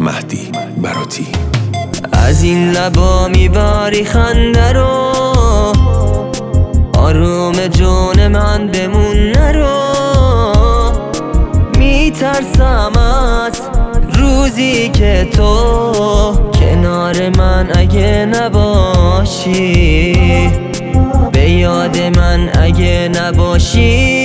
مهدی براتی. از این لبا میباری خنده رو، آروم جون من بمون نرو. میترسم از روزی که تو کنار من اگه نباشی، به یاد من اگه نباشی.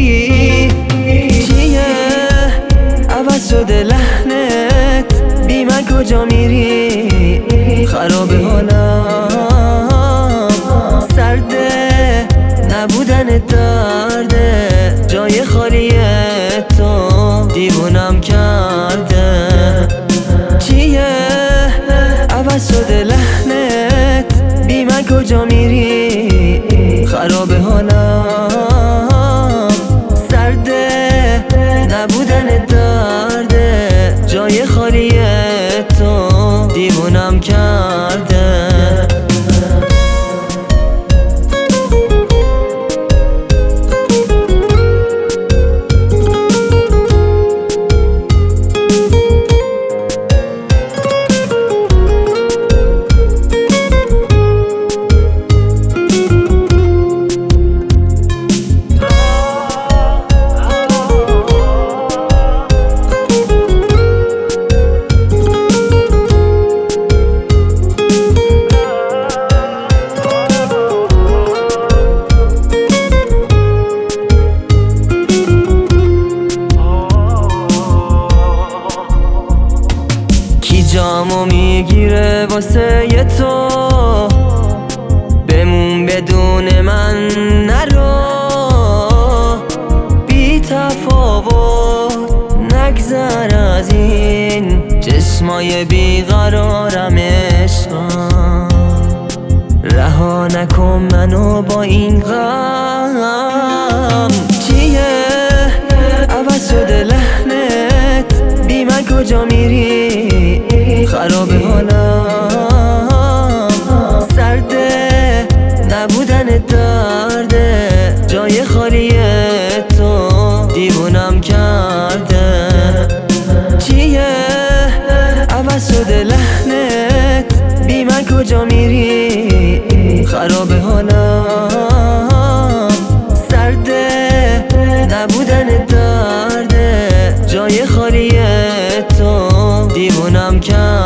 چیه عوض شده لحنت، بی من کجا میری؟ خراب حالم، سرده نبودن درده، جای خالی تو دیوونم کرده. چیه عوض شده لحنت، بی من کجا میری؟ خراب حالم، سرده نبودن درده، جای خالی تو دیوونم کرده. جامو میگیره واسه تو، بمون بدون من نرو. بی تفاوت نگذر از این چشمای بیقرارم عشقم، رها نکن منو با این غم. چیه عوض شده لحنت، بی من کجا میری؟ خراب حالم، سرده نبودن درده، جای خالی تو دیوونم کرده. چیه عوض شده لحنت، بی من کجا میری؟ خراب حالم، سرده نبودن درده، جای خالی تو دیوونم کرده.